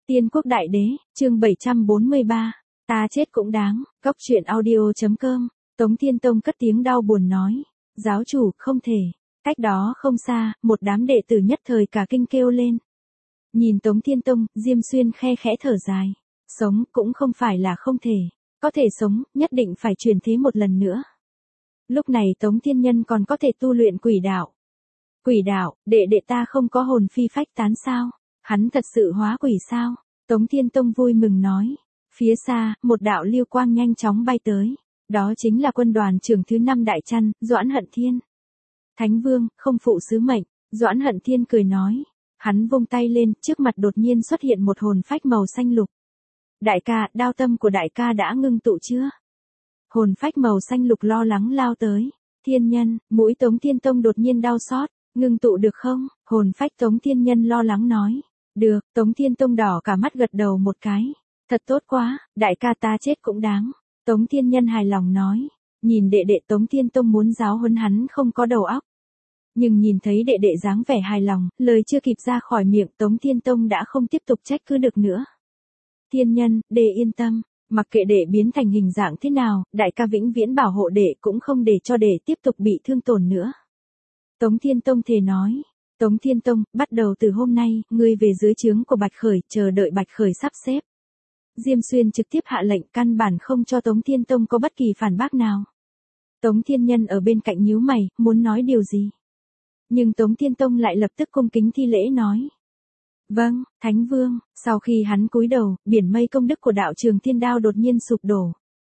Tiên quốc đại đế, chương 743, ta chết cũng đáng, Góc truyện audio.com, Tống Thiên Tông cất tiếng đau buồn nói, giáo chủ, không thể, cách đó không xa, một đám đệ tử nhất thời cả kinh kêu lên. Nhìn Tống Thiên Tông, Diêm Xuyên khe khẽ thở dài, sống cũng không phải là không thể, có thể sống, nhất định phải chuyển thế một lần nữa. Lúc này Tống Thiên Nhân còn có thể tu luyện quỷ đạo. Quỷ đạo, đệ ta không có hồn phi phách tán sao? Hắn thật sự hóa quỷ sao? Tống Thiên Tông vui mừng nói. Phía xa, một đạo lưu quang nhanh chóng bay tới. Đó chính là quân đoàn trưởng thứ 5 Đại Trăn, Doãn Hận Thiên. Thánh Vương, không phụ sứ mệnh, Doãn Hận Thiên cười nói. Hắn vung tay lên, trước mặt đột nhiên xuất hiện một hồn phách màu xanh lục. Đại ca, đao tâm của đại ca đã ngưng tụ chưa? Hồn phách màu xanh lục lo lắng lao tới. Thiên Nhân, mũi Tống Thiên Tông đột nhiên đau xót. Ngưng tụ được không? Hồn phách Tống Thiên Nhân lo lắng nói. Được, Tống Thiên Tông đỏ cả mắt gật đầu một cái. Thật tốt quá, đại ca ta chết cũng đáng. Tống Thiên Nhân hài lòng nói. Nhìn đệ Tống Thiên Tông muốn giáo huấn hắn không có đầu óc. Nhưng nhìn thấy đệ dáng vẻ hài lòng, lời chưa kịp ra khỏi miệng Tống Thiên Tông đã không tiếp tục trách cứ được nữa. Thiên Nhân, đệ yên tâm. Mặc kệ đệ biến thành hình dạng thế nào, đại ca vĩnh viễn bảo hộ đệ cũng không để cho đệ tiếp tục bị thương tổn nữa. Tống Thiên Tông thề nói. Tống Thiên Tông, bắt đầu từ hôm nay, ngươi về dưới trướng của Bạch Khởi, chờ đợi Bạch Khởi sắp xếp. Diêm Xuyên trực tiếp hạ lệnh căn bản không cho Tống Thiên Tông có bất kỳ phản bác nào. Tống Thiên Nhân ở bên cạnh nhíu mày, muốn nói điều gì. Nhưng Tống Thiên Tông lại lập tức cung kính thi lễ nói. Vâng, Thánh Vương, sau khi hắn cúi đầu, biển mây công đức của đạo trường Thiên Đao đột nhiên sụp đổ.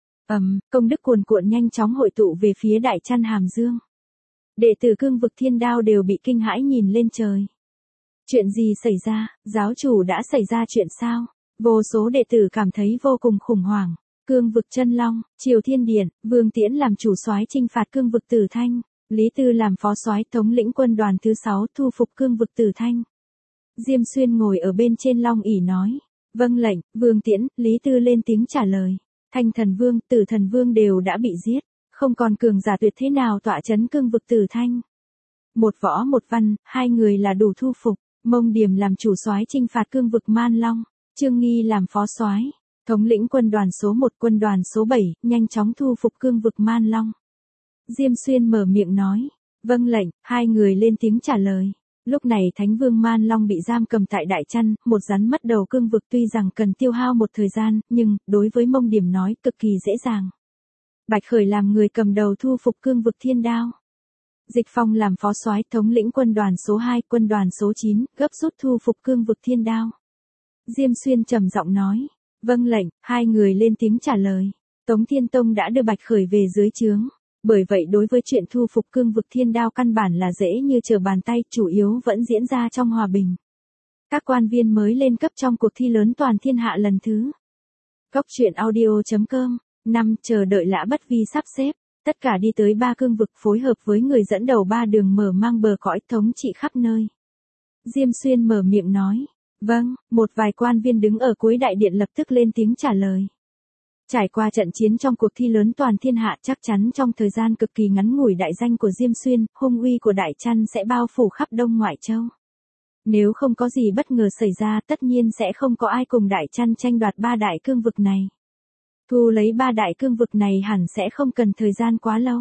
Công đức cuồn cuộn nhanh chóng hội tụ về phía Đại Trăn Hàm Dương. Đệ tử cương vực Thiên Đao đều bị kinh hãi nhìn lên trời. Chuyện gì xảy ra, giáo chủ đã xảy ra chuyện sao? Vô số đệ tử cảm thấy vô cùng khủng hoảng. Cương vực Chân Long, Triều Thiên Điện, Vương Tiễn làm chủ soái chinh phạt cương vực Tử Thanh, Lý Tư làm phó soái thống lĩnh quân đoàn thứ 6 thu phục cương vực Tử Thanh. Diêm Xuyên ngồi ở bên trên long ỷ nói, vâng lệnh, Vương Tiễn, Lý Tư lên tiếng trả lời. Thanh Thần Vương, Tử Thần Vương đều đã bị giết. Không còn cường giả tuyệt thế nào tọa chấn cương vực Tử Thanh. Một võ một văn, hai người là đủ thu phục. Mông Điềm làm chủ soái chinh phạt cương vực Man Long, Trương Nghi làm phó soái, thống lĩnh quân đoàn số 1 quân đoàn số 7, nhanh chóng thu phục cương vực Man Long. Diêm Xuyên mở miệng nói, vâng lệnh, hai người lên tiếng trả lời. Lúc này Thánh Vương Man Long bị giam cầm tại Đại Trăn, một rắn mất đầu cương vực tuy rằng cần tiêu hao một thời gian, nhưng, đối với Mông Điềm nói cực kỳ dễ dàng. Bạch Khởi làm người cầm đầu thu phục cương vực Thiên Đao. Dịch Phong làm phó soái thống lĩnh quân đoàn số 2, quân đoàn số 9, gấp rút thu phục cương vực Thiên Đao. Diêm Xuyên trầm giọng nói, vâng lệnh, hai người lên tiếng trả lời. Tống Thiên Tông đã đưa Bạch Khởi về dưới trướng. Bởi vậy đối với chuyện thu phục cương vực Thiên Đao căn bản là dễ như trở bàn tay, chủ yếu vẫn diễn ra trong hòa bình. Các quan viên mới lên cấp trong cuộc thi lớn toàn thiên hạ lần thứ. Góc truyện audio.com, chờ đợi Lã Bất Vi sắp xếp, tất cả đi tới 3 cương vực phối hợp với người dẫn đầu 3 đường mở mang bờ cõi thống trị khắp nơi. Diêm Xuyên mở miệng nói, vâng, một vài quan viên đứng ở cuối đại điện lập tức lên tiếng trả lời. Trải qua trận chiến trong cuộc thi lớn toàn thiên hạ chắc chắn trong thời gian cực kỳ ngắn ngủi đại danh của Diêm Xuyên, hung uy của Đại Trăn sẽ bao phủ khắp Đông Ngoại Châu. Nếu không có gì bất ngờ xảy ra tất nhiên sẽ không có ai cùng Đại Trăn tranh đoạt 3 đại cương vực này. Thu lấy 3 đại cương vực này hẳn sẽ không cần thời gian quá lâu.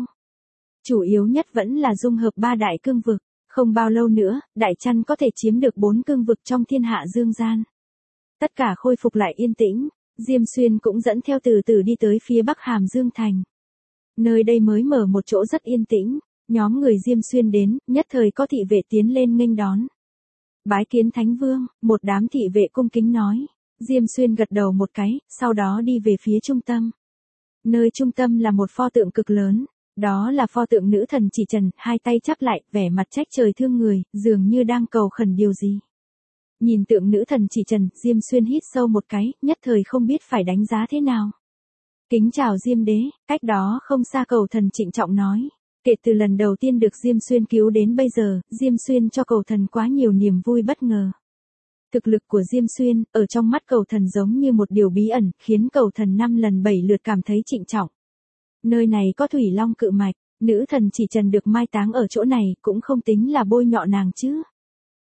Chủ yếu nhất vẫn là dung hợp 3 đại cương vực, không bao lâu nữa, Đại Trăn có thể chiếm được 4 cương vực trong thiên hạ dương gian. Tất cả khôi phục lại yên tĩnh. Diêm Xuyên cũng dẫn theo từ từ đi tới phía bắc Hàm Dương Thành. Nơi đây mới mở một chỗ rất yên tĩnh, nhóm người Diêm Xuyên đến, nhất thời có thị vệ tiến lên nghênh đón. Bái kiến Thánh Vương, một đám thị vệ cung kính nói. Diêm Xuyên gật đầu một cái, sau đó đi về phía trung tâm. Nơi trung tâm là một pho tượng cực lớn, đó là pho tượng nữ thần Chỉ Trần, hai tay chắp lại, vẻ mặt trách trời thương người, dường như đang cầu khẩn điều gì. Nhìn tượng nữ thần Chỉ Trần, Diêm Xuyên hít sâu một cái, nhất thời không biết phải đánh giá thế nào. Kính chào Diêm Đế, cách đó không xa cầu thần trịnh trọng nói. Kể từ lần đầu tiên được Diêm Xuyên cứu đến bây giờ, Diêm Xuyên cho cầu thần quá nhiều niềm vui bất ngờ. Thực lực của Diêm Xuyên, ở trong mắt cầu thần giống như một điều bí ẩn, khiến cầu thần 5 lần 7 lượt cảm thấy trịnh trọng. Nơi này có Thủy Long cự mạch, nữ thần Chỉ Trần được mai táng ở chỗ này, cũng không tính là bôi nhọ nàng chứ.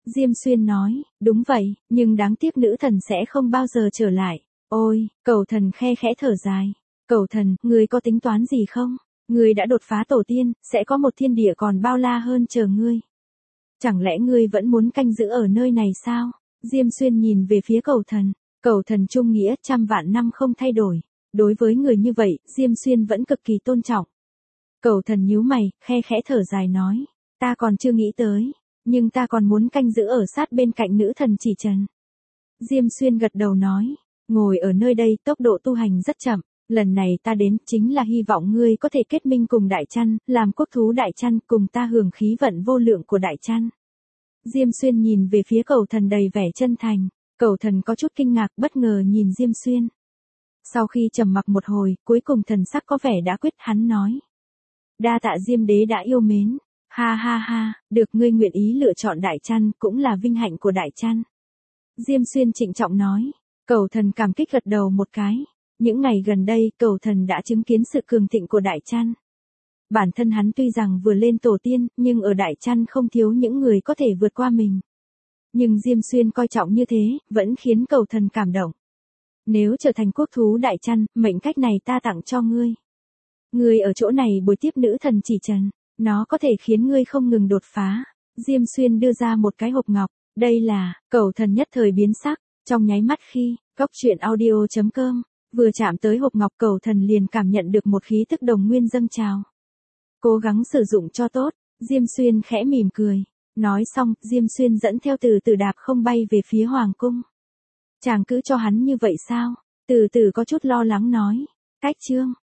Diêm Xuyên nói, đúng vậy, nhưng đáng tiếc nữ thần sẽ không bao giờ trở lại. Ôi, Cẩu Thần khe khẽ thở dài. Cẩu Thần, ngươi có tính toán gì không? Ngươi đã đột phá tổ tiên, sẽ có một thiên địa còn bao la hơn chờ ngươi. Chẳng lẽ ngươi vẫn muốn canh giữ ở nơi này sao? Diêm Xuyên nhìn về phía Cẩu Thần. Cẩu Thần trung nghĩa trăm vạn năm không thay đổi. Đối với người như vậy, Diêm Xuyên vẫn cực kỳ tôn trọng. Cẩu Thần nhíu mày, khe khẽ thở dài nói. Ta còn chưa nghĩ tới, nhưng ta còn muốn canh giữ ở sát bên cạnh nữ thần chỉ trần. Diêm Xuyên gật đầu nói. Ngồi ở nơi đây tốc độ tu hành rất chậm. Lần này ta đến chính là hy vọng ngươi có thể kết minh cùng Đại Chăn, làm quốc thú Đại Chăn cùng ta hưởng khí vận vô lượng của Đại Chăn. Diêm Xuyên nhìn về phía Cẩu Thần đầy vẻ chân thành. Cẩu Thần có chút kinh ngạc bất ngờ nhìn Diêm Xuyên. Sau khi trầm mặc một hồi, cuối cùng thần sắc có vẻ đã quyết, hắn nói. Đa tạ Diêm đế đã yêu mến. Ha ha ha, được ngươi nguyện ý lựa chọn Đại Chăn cũng là vinh hạnh của Đại Chăn. Diêm Xuyên trịnh trọng nói. Cẩu Thần cảm kích gật đầu một cái. Những ngày gần đây, Cẩu Thần đã chứng kiến sự cường thịnh của Đại Chăn. Bản thân hắn tuy rằng vừa lên tổ tiên, nhưng ở Đại Chăn không thiếu những người có thể vượt qua mình. Nhưng Diêm Xuyên coi trọng như thế, vẫn khiến Cẩu Thần cảm động. Nếu trở thành quốc thú Đại Chăn, mệnh cách này ta tặng cho ngươi. Ngươi ở chỗ này bồi tiếp nữ thần chỉ trần, nó có thể khiến ngươi không ngừng đột phá. Diêm Xuyên đưa ra một cái hộp ngọc, đây là, Cẩu Thần nhất thời biến sắc, trong nháy mắt khi, goctruyện.audio.com vừa chạm tới hộp ngọc, Cẩu Thần liền cảm nhận được một khí tức đồng nguyên dâng trào. Cố gắng sử dụng cho tốt, Diêm Xuyên khẽ mỉm cười. Nói xong, Diêm Xuyên dẫn theo từ từ đạp không bay về phía hoàng cung. Chàng cứ cho hắn như vậy sao? Từ từ có chút lo lắng nói. Cách chương